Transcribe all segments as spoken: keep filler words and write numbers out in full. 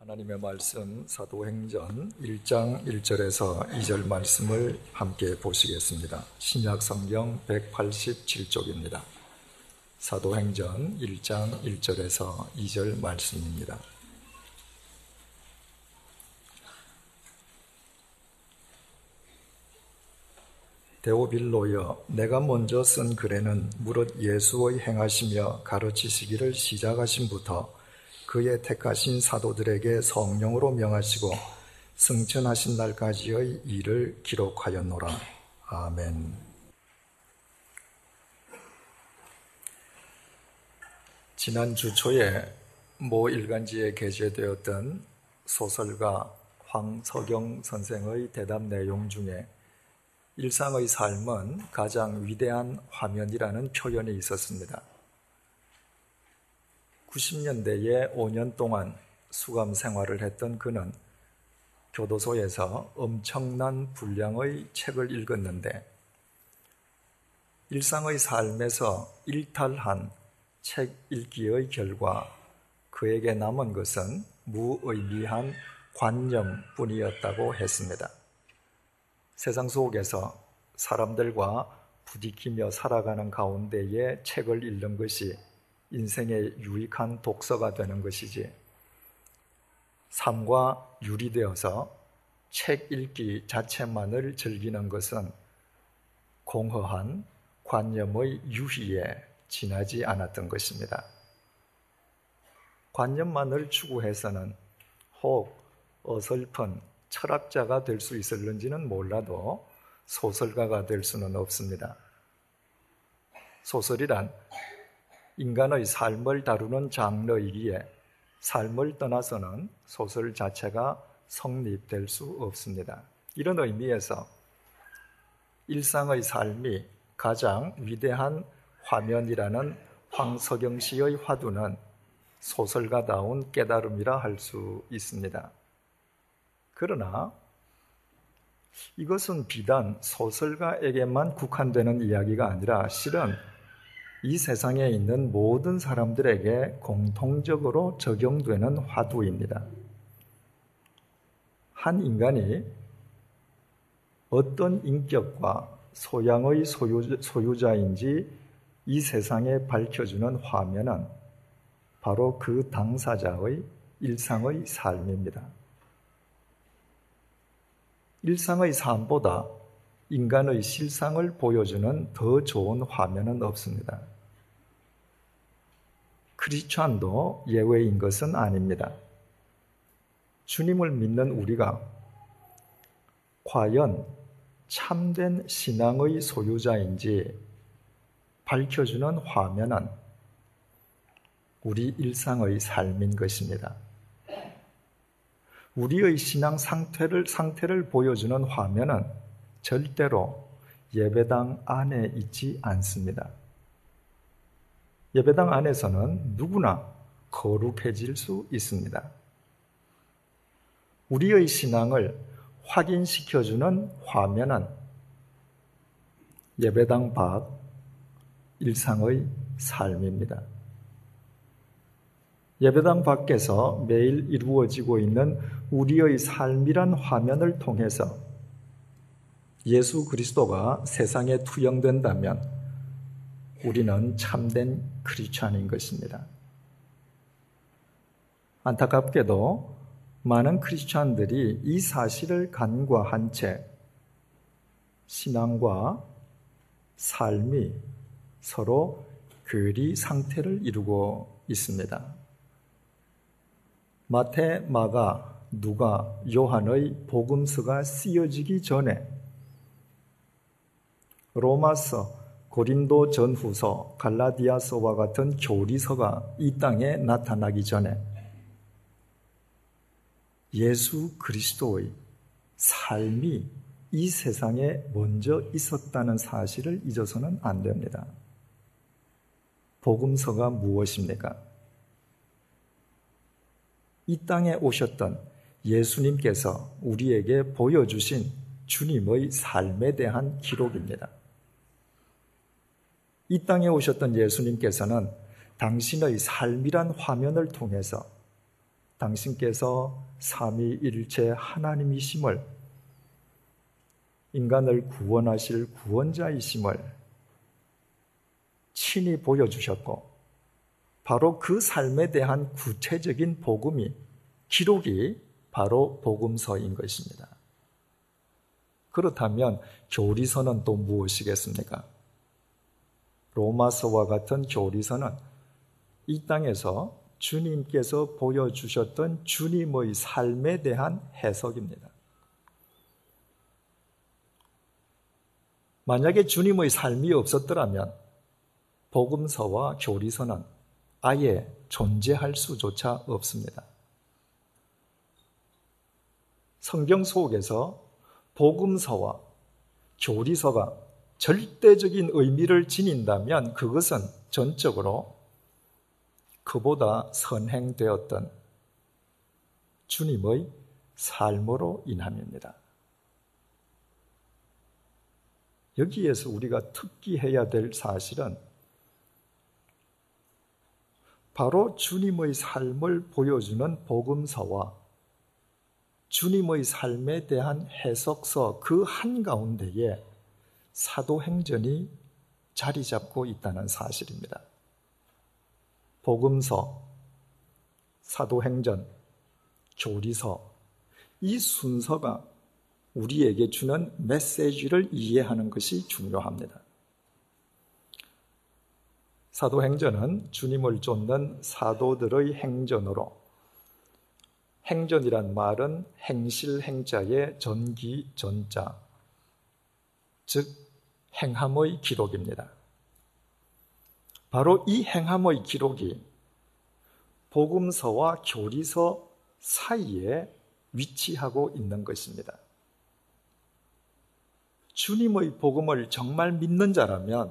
하나님의 말씀 사도행전 일 장 일 절에서 이 절 말씀을 함께 보시겠습니다. 신약성경 백팔십칠 쪽입니다. 사도행전 일 장 일 절에서 이 절 말씀입니다. 데오빌로여, 내가 먼저 쓴 글에는 무릇 예수의 행하시며 가르치시기를 시작하심부터 그의 택하신 사도들에게 성령으로 명하시고 승천하신 날까지의 일을 기록하였노라. 아멘. 지난주 초에 모 일간지에 게재되었던 소설가 황석영 선생의 대답 내용 중에 일상의 삶은 가장 위대한 화면이라는 표현이 있었습니다. 구십 년대에 오 년 동안 수감 생활을 했던 그는 교도소에서 엄청난 분량의 책을 읽었는데 일상의 삶에서 일탈한 책 읽기의 결과 그에게 남은 것은 무의미한 관념뿐이었다고 했습니다. 세상 속에서 사람들과 부딪히며 살아가는 가운데에 책을 읽는 것이 인생의 유익한 독서가 되는 것이지, 삶과 유리되어서 책 읽기 자체만을 즐기는 것은 공허한 관념의 유희에 지나지 않았던 것입니다. 관념만을 추구해서는 혹 어설픈 철학자가 될 수 있을는지는 몰라도 소설가가 될 수는 없습니다. 소설이란 인간의 삶을 다루는 장르이기에 삶을 떠나서는 소설 자체가 성립될 수 없습니다. 이런 의미에서 일상의 삶이 가장 위대한 화면이라는 황석영 씨의 화두는 소설가다운 깨달음이라 할 수 있습니다. 그러나 이것은 비단 소설가에게만 국한되는 이야기가 아니라 실은 이 세상에 있는 모든 사람들에게 공통적으로 적용되는 화두입니다. 한 인간이 어떤 인격과 소양의 소유, 소유자인지 이 세상에 밝혀주는 화면은 바로 그 당사자의 일상의 삶입니다. 일상의 삶보다 인간의 실상을 보여주는 더 좋은 화면은 없습니다. 크리스찬도 예외인 것은 아닙니다. 주님을 믿는 우리가 과연 참된 신앙의 소유자인지 밝혀주는 화면은 우리 일상의 삶인 것입니다. 우리의 신앙 상태를, 상태를 보여주는 화면은 절대로 예배당 안에 있지 않습니다. 예배당 안에서는 누구나 거룩해질 수 있습니다. 우리의 신앙을 확인시켜주는 화면은 예배당 밖 일상의 삶입니다. 예배당 밖에서 매일 이루어지고 있는 우리의 삶이란 화면을 통해서 예수 그리스도가 세상에 투영된다면 우리는 참된 크리스찬인 것입니다. 안타깝게도 많은 크리스찬들이 이 사실을 간과한 채 신앙과 삶이 서로 괴리 상태를 이루고 있습니다. 마태, 마가, 누가, 요한의 복음서가 쓰여지기 전에 로마서, 고린도 전후서, 갈라디아서와 같은 교리서가 이 땅에 나타나기 전에 예수 그리스도의 삶이 이 세상에 먼저 있었다는 사실을 잊어서는 안 됩니다. 복음서가 무엇입니까? 이 땅에 오셨던 예수님께서 우리에게 보여주신 주님의 삶에 대한 기록입니다. 이 땅에 오셨던 예수님께서는 당신의 삶이란 화면을 통해서 당신께서 삼위일체 하나님이심을, 인간을 구원하실 구원자이심을 친히 보여주셨고, 바로 그 삶에 대한 구체적인 복음이, 기록이 바로 복음서인 것입니다. 그렇다면 교리서는 또 무엇이겠습니까? 로마서와 같은 교리서는 이 땅에서 주님께서 보여주셨던 주님의 삶에 대한 해석입니다. 만약에 주님의 삶이 없었더라면 복음서와 교리서는 아예 존재할 수조차 없습니다. 성경 속에서 복음서와 교리서가 절대적인 의미를 지닌다면 그것은 전적으로 그보다 선행되었던 주님의 삶으로 인함입니다. 여기에서 우리가 특기해야 될 사실은 바로 주님의 삶을 보여주는 복음서와 주님의 삶에 대한 해석서 그 한가운데에 사도행전이 자리 잡고 있다는 사실입니다. 복음서, 사도행전, 교리서, 이 순서가 우리에게 주는 메시지를 이해하는 것이 중요합니다. 사도행전은 주님을 쫓는 사도들의 행전으로, 행전이란 말은 행실 행자의 전기 전자, 즉 행함의 기록입니다. 바로 이 행함의 기록이 복음서와 교리서 사이에 위치하고 있는 것입니다. 주님의 복음을 정말 믿는 자라면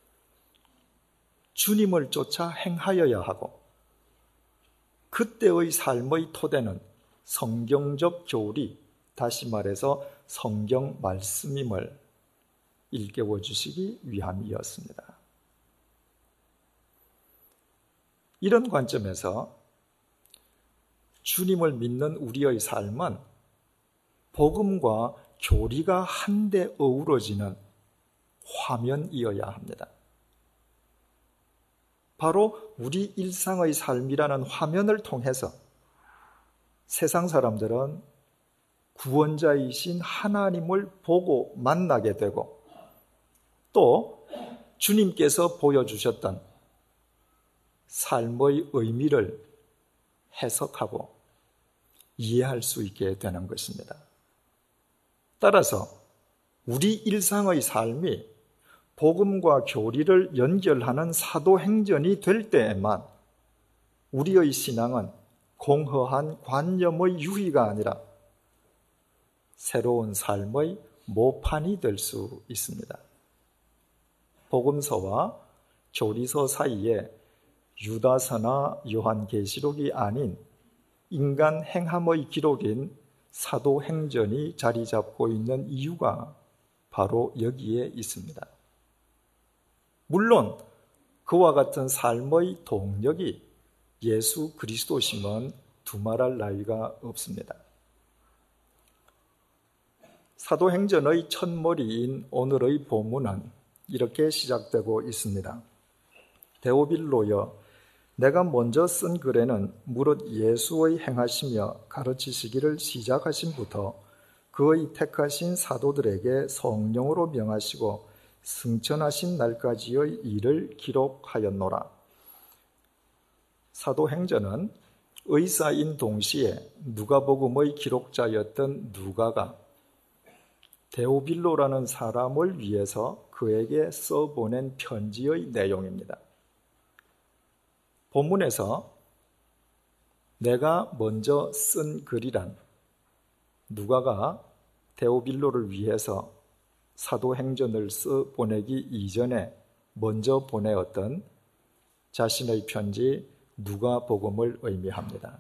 주님을 쫓아 행하여야 하고, 그때의 삶의 토대는 성경적 교리, 다시 말해서 성경 말씀임을 일깨워 주시기 위함이었습니다. 이런 관점에서 주님을 믿는 우리의 삶은 복음과 교리가 한데 어우러지는 화면이어야 합니다. 바로 우리 일상의 삶이라는 화면을 통해서 세상 사람들은 구원자이신 하나님을 보고 만나게 되고, 또 주님께서 보여주셨던 삶의 의미를 해석하고 이해할 수 있게 되는 것입니다. 따라서 우리 일상의 삶이 복음과 교리를 연결하는 사도행전이 될 때에만 우리의 신앙은 공허한 관념의 유희가 아니라 새로운 삶의 모판이 될 수 있습니다. 복음서와 교리서 사이에 유다서나 요한계시록이 아닌 인간 행함의 기록인 사도행전이 자리 잡고 있는 이유가 바로 여기에 있습니다. 물론 그와 같은 삶의 동력이 예수 그리스도심은 두말할 나위가 없습니다. 사도행전의 첫머리인 오늘의 본문은 이렇게 시작되고 있습니다. 데오빌로여, 내가 먼저 쓴 글에는 무릇 예수의 행하시며 가르치시기를 시작하신부터 그의 택하신 사도들에게 성령으로 명하시고 승천하신 날까지의 일을 기록하였노라. 사도행전은 의사인 동시에 누가복음의 기록자였던 누가가 데오빌로라는 사람을 위해서 그에게 써보낸 편지의 내용입니다. 본문에서 내가 먼저 쓴 글이란 누가가 데오빌로를 위해서 사도행전을 써 보내기 이전에 먼저 보내었던 자신의 편지 누가복음을 의미합니다.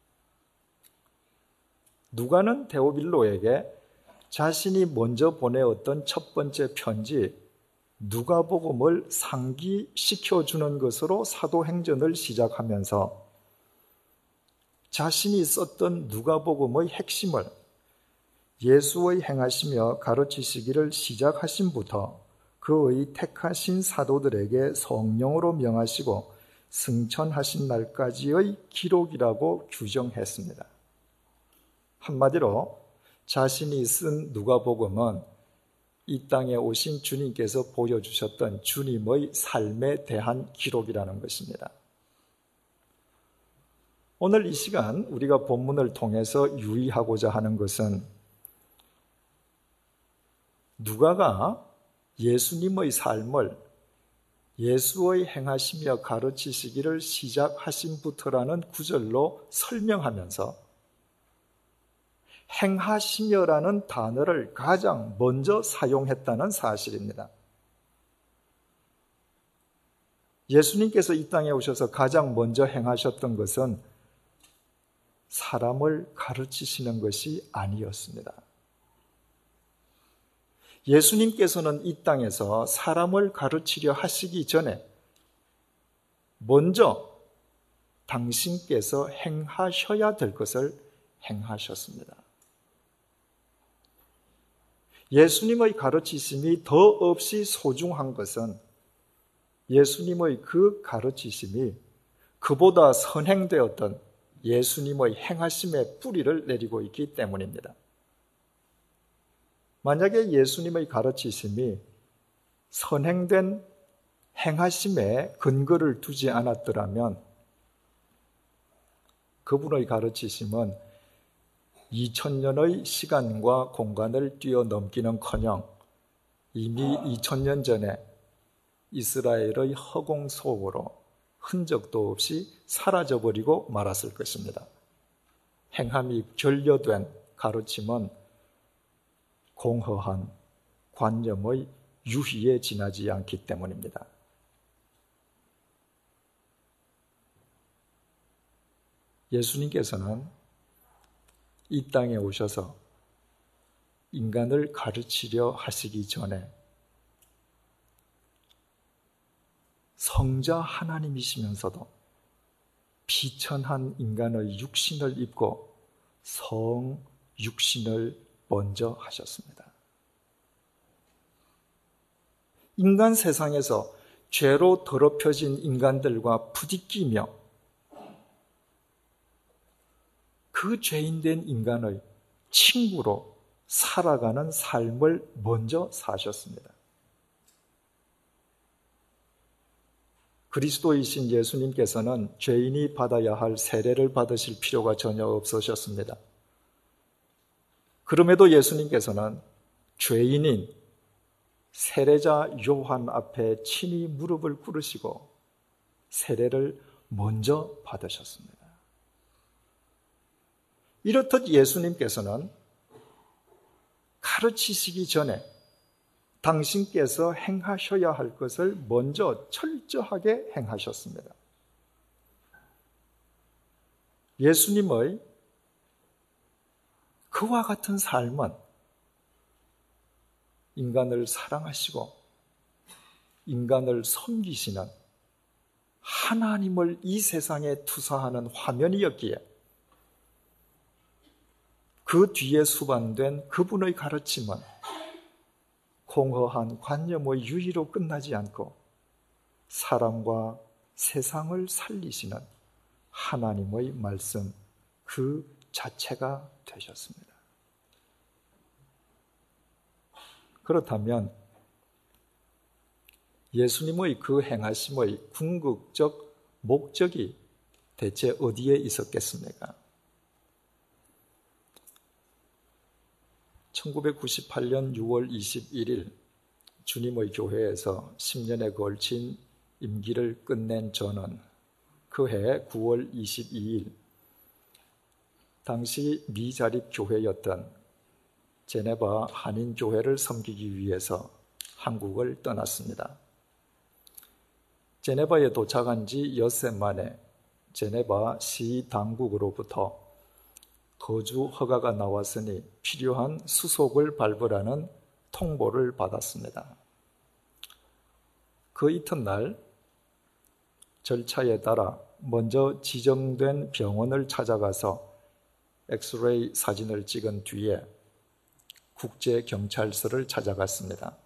누가는 데오빌로에게 자신이 먼저 보내었던 첫 번째 편지 누가복음을 상기시켜주는 것으로 사도행전을 시작하면서 자신이 썼던 누가복음의 핵심을 예수의 행하시며 가르치시기를 시작하심부터 그의 택하신 사도들에게 성령으로 명하시고 승천하신 날까지의 기록이라고 규정했습니다. 한마디로 자신이 쓴 누가복음은 이 땅에 오신 주님께서 보여주셨던 주님의 삶에 대한 기록이라는 것입니다. 오늘 이 시간 우리가 본문을 통해서 유의하고자 하는 것은 누가가 예수님의 삶을 예수의 행하시며 가르치시기를 시작하심부터라는 구절로 설명하면서 행하시며라는 단어를 가장 먼저 사용했다는 사실입니다. 예수님께서 이 땅에 오셔서 가장 먼저 행하셨던 것은 사람을 가르치시는 것이 아니었습니다. 예수님께서는 이 땅에서 사람을 가르치려 하시기 전에 먼저 당신께서 행하셔야 될 것을 행하셨습니다. 예수님의 가르치심이 더없이 소중한 것은 예수님의 그 가르치심이 그보다 선행되었던 예수님의 행하심의 뿌리를 내리고 있기 때문입니다. 만약에 예수님의 가르치심이 선행된 행하심에 근거를 두지 않았더라면 그분의 가르치심은 이천 년의 시간과 공간을 뛰어넘기는커녕 이미 이천 년 전에 이스라엘의 허공 속으로 흔적도 없이 사라져버리고 말았을 것입니다. 행함이 결여된 가르침은 공허한 관념의 유희에 지나지 않기 때문입니다. 예수님께서는 이 땅에 오셔서 인간을 가르치려 하시기 전에 성자 하나님이시면서도 비천한 인간의 육신을 입고 성 육신을 먼저 하셨습니다. 인간 세상에서 죄로 더럽혀진 인간들과 부딪히며 그 죄인된 인간의 친구로 살아가는 삶을 먼저 사셨습니다. 그리스도이신 예수님께서는 죄인이 받아야 할 세례를 받으실 필요가 전혀 없으셨습니다. 그럼에도 예수님께서는 죄인인 세례자 요한 앞에 친히 무릎을 꿇으시고 세례를 먼저 받으셨습니다. 이렇듯 예수님께서는 가르치시기 전에 당신께서 행하셔야 할 것을 먼저 철저하게 행하셨습니다. 예수님의 그와 같은 삶은 인간을 사랑하시고 인간을 섬기시는 하나님을 이 세상에 투사하는 화면이었기에 그 뒤에 수반된 그분의 가르침은 공허한 관념의 유희로 끝나지 않고 사람과 세상을 살리시는 하나님의 말씀 그 자체가 되셨습니다. 그렇다면 예수님의 그 행하심의 궁극적 목적이 대체 어디에 있었겠습니까? 천구백구십팔 년 유월 이십일일 주님의 교회에서 십 년에 걸친 임기를 끝낸 저는 그해 구월 이십이일 당시 미자립 교회였던 제네바 한인교회를 섬기기 위해서 한국을 떠났습니다. 제네바에 도착한 지 엿새 만에 제네바 시 당국으로부터 거주 허가가 나왔으니 필요한 수속을 밟으라는 통보를 받았습니다. 그 이튿날 절차에 따라 먼저 지정된 병원을 찾아가서 엑스레이 사진을 찍은 뒤에 국제경찰서를 찾아갔습니다.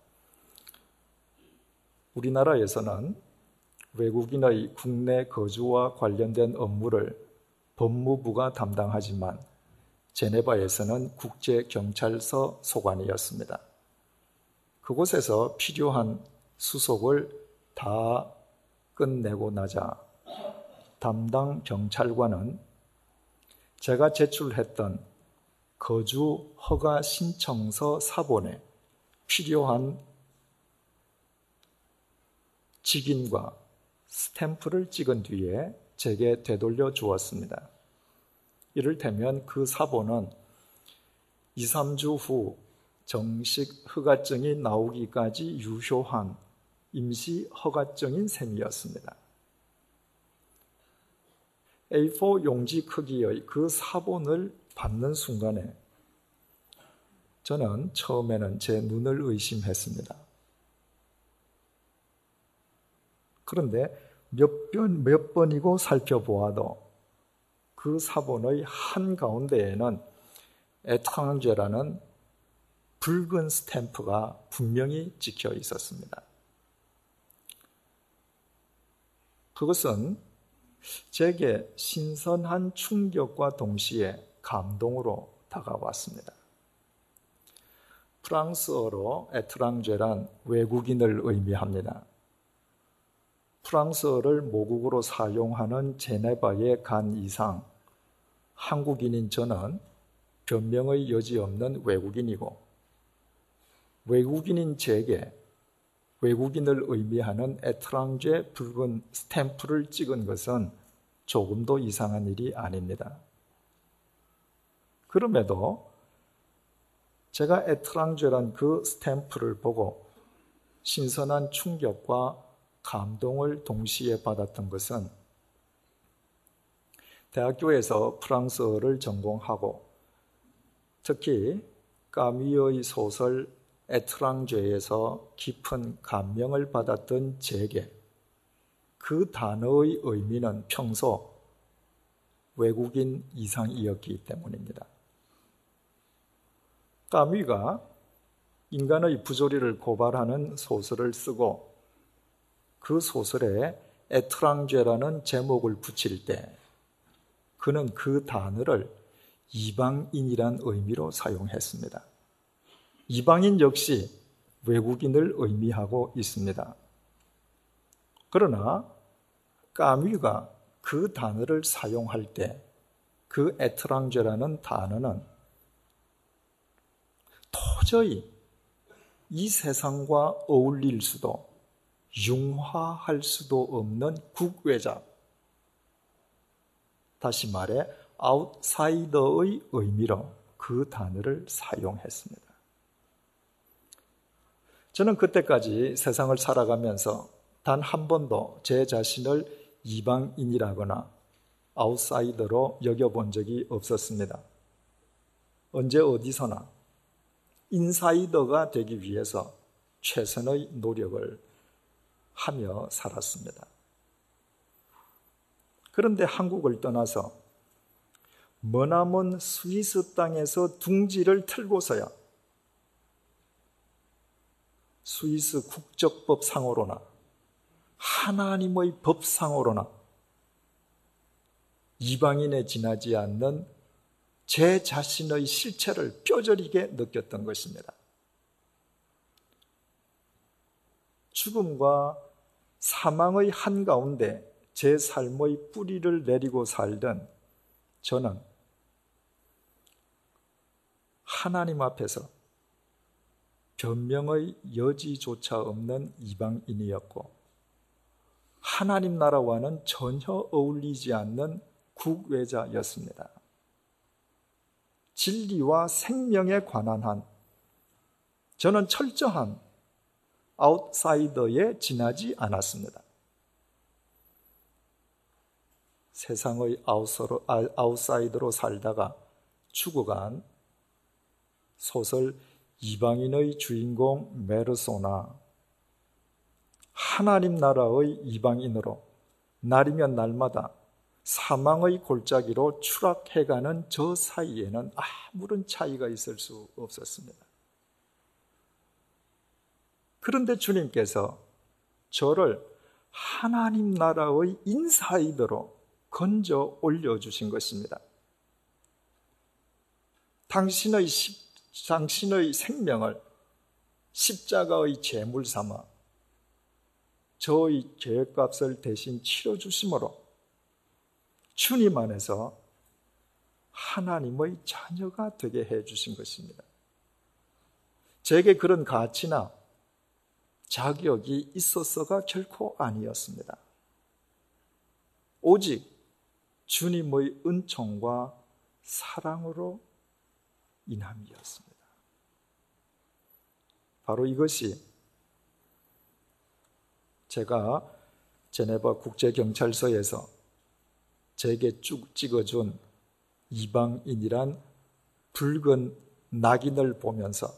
우리나라에서는 외국인의 국내 거주와 관련된 업무를 법무부가 담당하지만 제네바에서는 국제경찰서 소관이었습니다. 그곳에서 필요한 수속을 다 끝내고 나자 담당 경찰관은 제가 제출했던 거주 허가 신청서 사본에 필요한 직인과 스탬프를 찍은 뒤에 제게 되돌려 주었습니다. 이를테면 그 사본은 이, 삼 주 후 정식 허가증이 나오기까지 유효한 임시 허가증인 셈이었습니다. 에이 사 용지 크기의 그 사본을 받는 순간에 저는 처음에는 제 눈을 의심했습니다. 그런데 몇 번, 몇 번이고 살펴보아도 그 사본의 한가운데에는 에트랑제라는 붉은 스탬프가 분명히 찍혀 있었습니다. 그것은 제게 신선한 충격과 동시에 감동으로 다가왔습니다. 프랑스어로 에트랑제란 외국인을 의미합니다. 프랑스어를 모국어로 사용하는 제네바에 간 이상 한국인인 저는 변명의 여지 없는 외국인이고 외국인인 제게 외국인을 의미하는 에트랑제 붉은 스탬프를 찍은 것은 조금도 이상한 일이 아닙니다. 그럼에도 제가 에트랑제란 그 스탬프를 보고 신선한 충격과 감동을 동시에 받았던 것은 대학교에서 프랑스어를 전공하고 특히 까뮤의 소설 에트랑제에서 깊은 감명을 받았던 제게 그 단어의 의미는 평소 외국인 이상이었기 때문입니다. 까뮤가 인간의 부조리를 고발하는 소설을 쓰고 그 소설에 에트랑제라는 제목을 붙일 때 그는 그 단어를 이방인이란 의미로 사용했습니다. 이방인 역시 외국인을 의미하고 있습니다. 그러나 까뮤가 그 단어를 사용할 때 그 에트랑제라는 단어는 도저히 이 세상과 어울릴 수도 융화할 수도 없는 국외자, 다시 말해 아웃사이더의 의미로 그 단어를 사용했습니다. 저는 그때까지 세상을 살아가면서 단 한 번도 제 자신을 이방인이라거나 아웃사이더로 여겨본 적이 없었습니다. 언제 어디서나 인사이더가 되기 위해서 최선의 노력을 하며 살았습니다. 그런데 한국을 떠나서 머나먼 스위스 땅에서 둥지를 틀고서야 스위스 국적법 상으로나 하나님의 법상으로나 이방인에 지나지 않는 제 자신의 실체를 뼈저리게 느꼈던 것입니다. 죽음과 사망의 한가운데 제 삶의 뿌리를 내리고 살던 저는 하나님 앞에서 변명의 여지조차 없는 이방인이었고 하나님 나라와는 전혀 어울리지 않는 국외자였습니다. 진리와 생명에 관한 한 저는 철저한 아웃사이더에 지나지 않았습니다. 세상의 아웃사이더로 살다가 죽어간 소설 이방인의 주인공 메르소나, 하나님 나라의 이방인으로 날이면 날마다 사망의 골짜기로 추락해가는 저 사이에는 아무런 차이가 있을 수 없었습니다. 그런데 주님께서 저를 하나님 나라의 인사이드로 건져 올려주신 것입니다. 당신의, 십, 당신의 생명을 십자가의 제물 삼아 저의 죄값을 대신 치러주심으로 주님 안에서 하나님의 자녀가 되게 해주신 것입니다. 제게 그런 가치나 자격이 있었어가 결코 아니었습니다. 오직 주님의 은총과 사랑으로 인함이었습니다. 바로 이것이 제가 제네바 국제경찰서에서 제게 쭉 찍어준 이방인이란 붉은 낙인을 보면서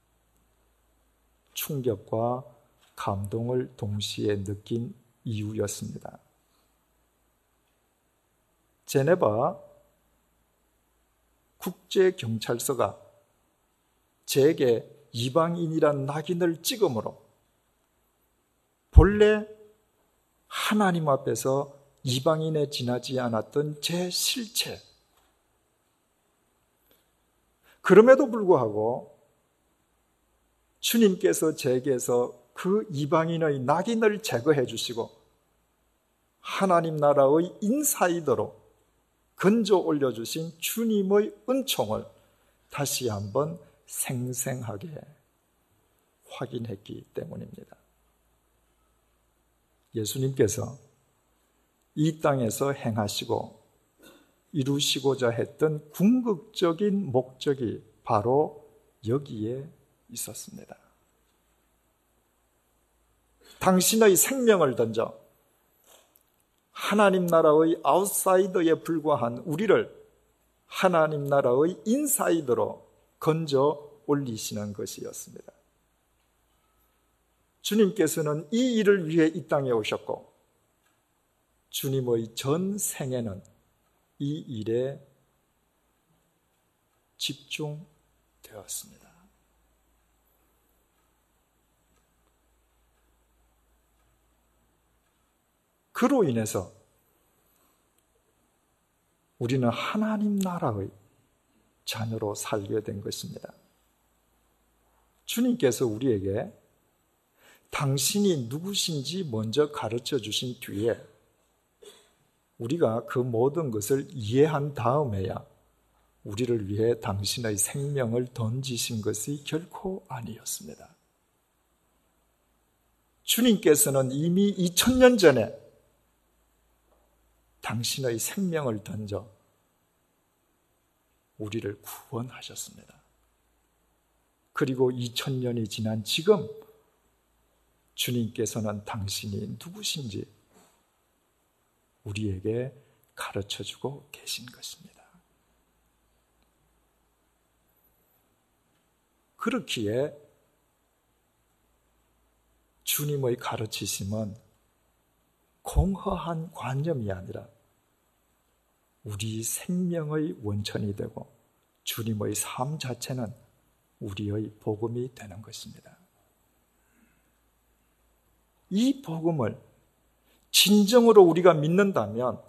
충격과 감동을 동시에 느낀 이유였습니다. 제네바 국제경찰서가 제게 이방인이란 낙인을 찍음으로 본래 하나님 앞에서 이방인에 지나지 않았던 제 실체, 그럼에도 불구하고 주님께서 제게서 그 이방인의 낙인을 제거해 주시고 하나님 나라의 인사이드로 건져 올려주신 주님의 은총을 다시 한번 생생하게 확인했기 때문입니다. 예수님께서 이 땅에서 행하시고 이루시고자 했던 궁극적인 목적이 바로 여기에 있었습니다. 당신의 생명을 던져 하나님 나라의 아웃사이더에 불과한 우리를 하나님 나라의 인사이드로 건져 올리시는 것이었습니다. 주님께서는 이 일을 위해 이 땅에 오셨고 주님의 전 생애는 이 일에 집중되었습니다. 그로 인해서 우리는 하나님 나라의 자녀로 살게 된 것입니다. 주님께서 우리에게 당신이 누구신지 먼저 가르쳐 주신 뒤에 우리가 그 모든 것을 이해한 다음에야 우리를 위해 당신의 생명을 던지신 것이 결코 아니었습니다. 주님께서는 이미 이천 년 전에 당신의 생명을 던져 우리를 구원하셨습니다. 그리고 이천 년이 지난 지금 주님께서는 당신이 누구신지 우리에게 가르쳐주고 계신 것입니다. 그렇기에 주님의 가르치심은 공허한 관념이 아니라 우리 생명의 원천이 되고 주님의 삶 자체는 우리의 복음이 되는 것입니다. 이 복음을 진정으로 우리가 믿는다면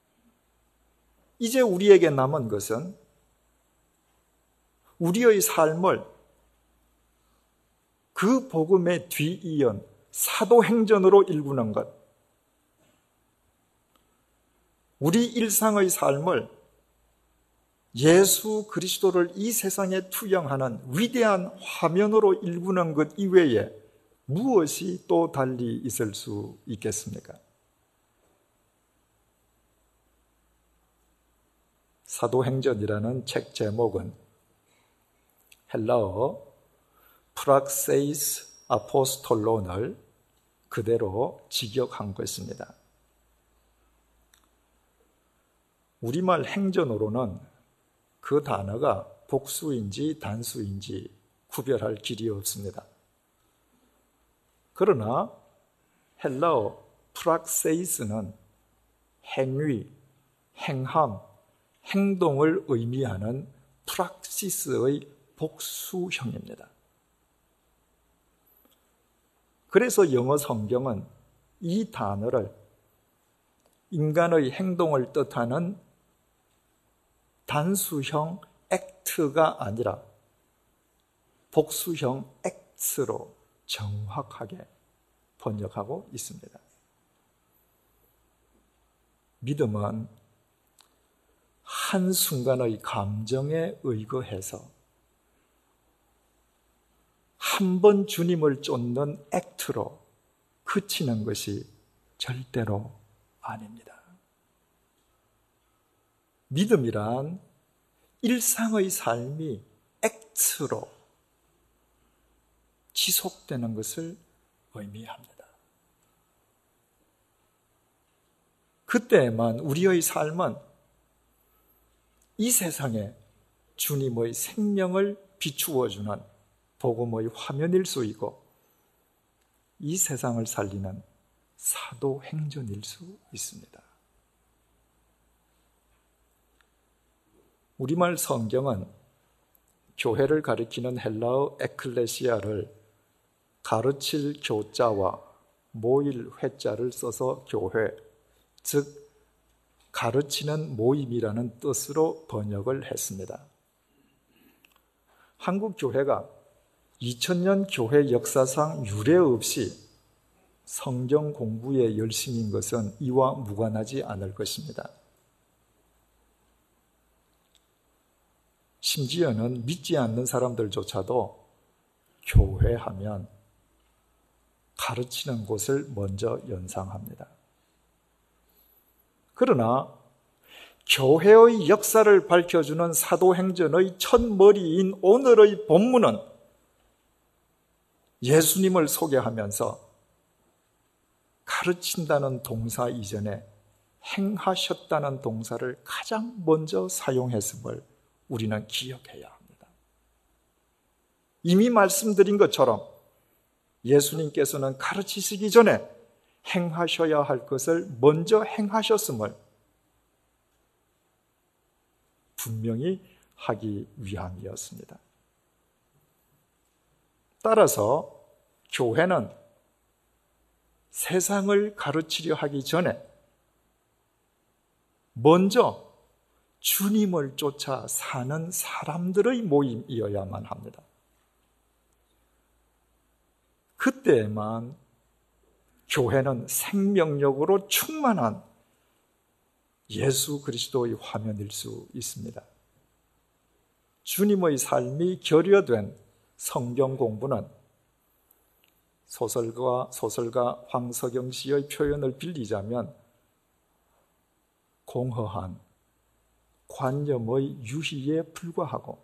이제 우리에게 남은 것은 우리의 삶을 그 복음에 뒤이은 사도행전으로 일구는 것, 우리 일상의 삶을 예수 그리스도를 이 세상에 투영하는 위대한 화면으로 일구는 것 이외에 무엇이 또 달리 있을 수 있겠습니까? 사도행전이라는 책 제목은 헬라어 프락세이스 아포스톨론을 그대로 직역한 것입니다. 우리말 행전어로는 그 단어가 복수인지 단수인지 구별할 길이 없습니다. 그러나 헬라어 프락세이스는 행위, 행함, 행동을 의미하는 프락시스의 복수형입니다. 그래서 영어 성경은 이 단어를 인간의 행동을 뜻하는 단수형 act가 아니라 복수형 acts로 정확하게 번역하고 있습니다. 믿음은 한순간의 감정에 의거해서 한 번 주님을 쫓는 액트로 그치는 것이 절대로 아닙니다. 믿음이란 일상의 삶이 액트로 지속되는 것을 의미합니다. 그때만 우리의 삶은 이 세상에 주님의 생명을 비추어주는 복음의 화면일 수 있고 이 세상을 살리는 사도행전일 수 있습니다. 우리말 성경은 교회를 가리키는 헬라어 에클레시아를 가르칠 교자와 모일 회자를 써서 교회, 즉 가르치는 모임이라는 뜻으로 번역을 했습니다. 한국 교회가 이천 년 교회 역사상 유례 없이 성경 공부에 열심인 것은 이와 무관하지 않을 것입니다. 심지어는 믿지 않는 사람들조차도 교회하면 가르치는 곳을 먼저 연상합니다. 그러나 교회의 역사를 밝혀주는 사도행전의 첫머리인 오늘의 본문은 예수님을 소개하면서 가르친다는 동사 이전에 행하셨다는 동사를 가장 먼저 사용했음을 우리는 기억해야 합니다. 이미 말씀드린 것처럼 예수님께서는 가르치시기 전에 행하셔야 할 것을 먼저 행하셨음을 분명히 하기 위함이었습니다. 따라서 교회는 세상을 가르치려 하기 전에 먼저 주님을 쫓아 사는 사람들의 모임이어야만 합니다. 그때만 교회는 생명력으로 충만한 예수 그리스도의 화면일 수 있습니다. 주님의 삶이 결여된 성경 공부는 소설가, 소설가 황석영 씨의 표현을 빌리자면 공허한 관념의 유희에 불과하고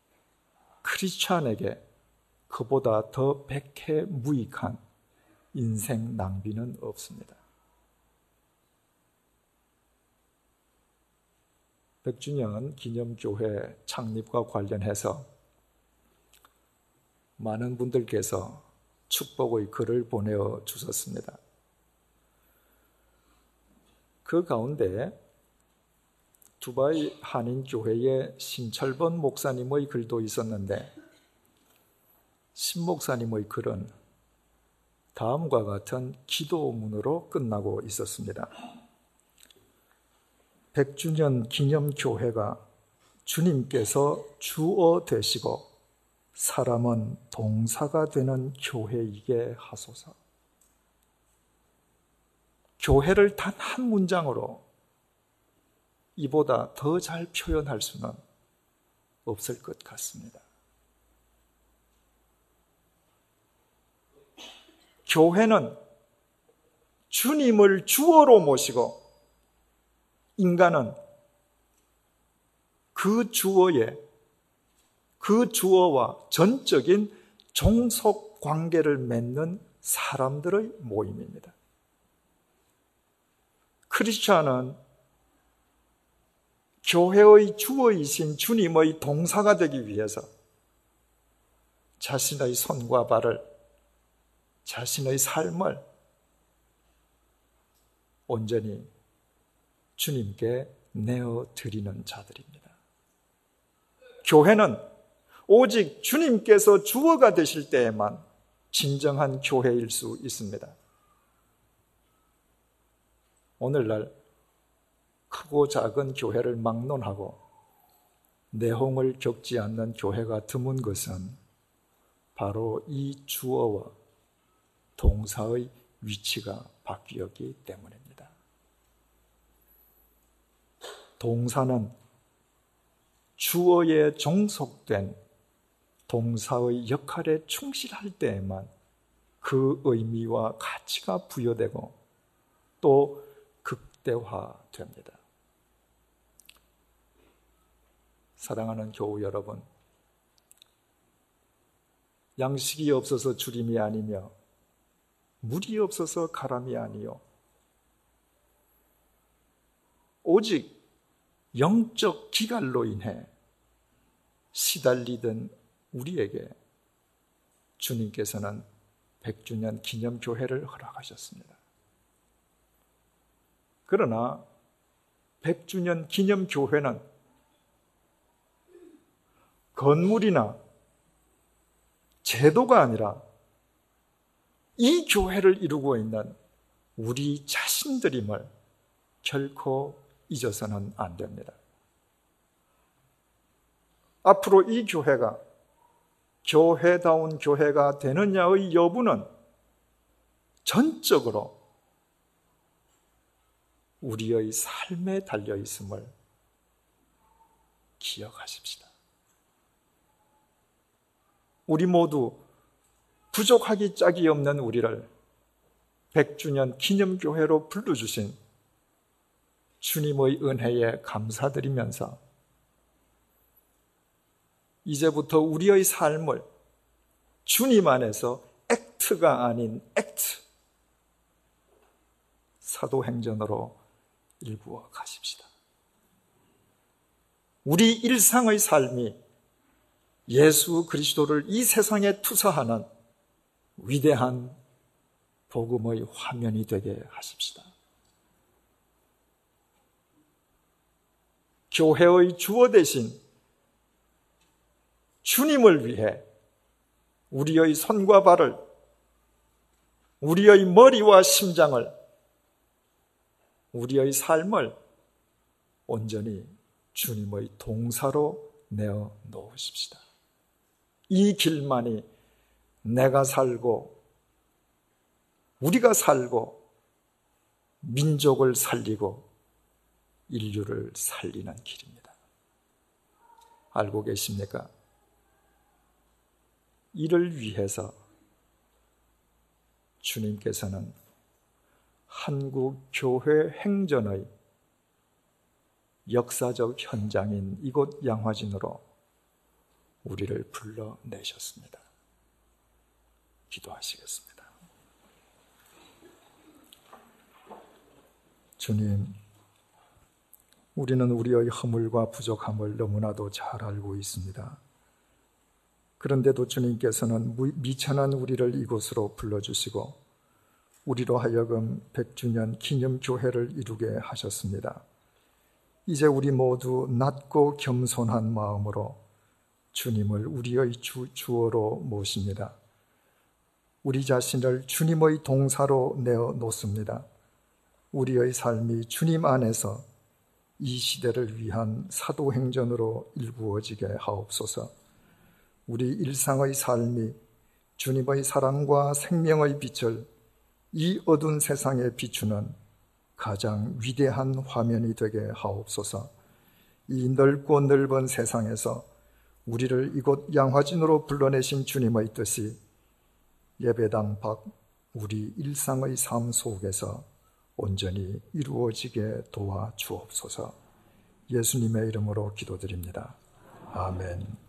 크리스찬에게 그보다 더 백해 무익한 인생 낭비는 없습니다. 백 주년 기념교회 창립과 관련해서 많은 분들께서 축복의 글을 보내어 주셨습니다. 그 가운데 두바이 한인교회의 신철번 목사님의 글도 있었는데 신 목사님의 글은 다음과 같은 기도문으로 끝나고 있었습니다. 백 주년 기념교회가 주님께서 주어 되시고 사람은 동사가 되는 교회이게 하소서. 교회를 단 한 문장으로 이보다 더 잘 표현할 수는 없을 것 같습니다. 교회는 주님을 주어로 모시고 인간은 그 주어에 그 주어와 전적인 종속 관계를 맺는 사람들의 모임입니다. 크리스천은 교회의 주어이신 주님의 동사가 되기 위해서 자신의 손과 발을, 자신의 삶을 온전히 주님께 내어드리는 자들입니다. 교회는 오직 주님께서 주어가 되실 때에만 진정한 교회일 수 있습니다. 오늘날 크고 작은 교회를 막론하고 내홍을 겪지 않는 교회가 드문 것은 바로 이 주어와 동사의 위치가 바뀌었기 때문입니다. 동사는 주어에 종속된 동사의 역할에 충실할 때에만 그 의미와 가치가 부여되고 또 극대화됩니다. 사랑하는 교우 여러분, 양식이 없어서 주림이 아니며 물이 없어서 가람이 아니요 오직 영적 기갈로 인해 시달리던 우리에게 주님께서는 백주년 기념교회를 허락하셨습니다. 그러나 백주년 기념교회는 건물이나 제도가 아니라 이 교회를 이루고 있는 우리 자신들임을 결코 잊어서는 안 됩니다. 앞으로 이 교회가 교회다운 교회가 되느냐의 여부는 전적으로 우리의 삶에 달려 있음을 기억하십시다. 우리 모두 부족하기 짝이 없는 우리를 백주년 기념교회로 불러주신 주님의 은혜에 감사드리면서 이제부터 우리의 삶을 주님 안에서 액트가 아닌 액트, 사도행전으로 일구어 가십시다. 우리 일상의 삶이 예수 그리스도를 이 세상에 투사하는 위대한 복음의 화면이 되게 하십시다. 교회의 주어 되신 주님을 위해 우리의 손과 발을, 우리의 머리와 심장을, 우리의 삶을 온전히 주님의 동사로 내어 놓으십시다. 이 길만이 내가 살고 우리가 살고 민족을 살리고 인류를 살리는 길입니다. 알고 계십니까? 이를 위해서 주님께서는 한국 교회 행전의 역사적 현장인 이곳 양화진으로 우리를 불러내셨습니다. 기도하시겠습니다. 주님, 우리는 우리의 허물과 부족함을 너무나도 잘 알고 있습니다. 그런데도 주님께서는 미천한 우리를 이곳으로 불러주시고 우리로 하여금 백주년 기념교회를 이루게 하셨습니다. 이제 우리 모두 낮고 겸손한 마음으로 주님을 우리의 주, 주어로 모십니다. 우리 자신을 주님의 동사로 내어 놓습니다. 우리의 삶이 주님 안에서 이 시대를 위한 사도행전으로 일구어지게 하옵소서. 우리 일상의 삶이 주님의 사랑과 생명의 빛을 이 어두운 세상에 비추는 가장 위대한 화면이 되게 하옵소서. 이 넓고 넓은 세상에서 우리를 이곳 양화진으로 불러내신 주님의 뜻이 예배당 밖 우리 일상의 삶 속에서 온전히 이루어지게 도와주옵소서. 예수님의 이름으로 기도드립니다. 아멘.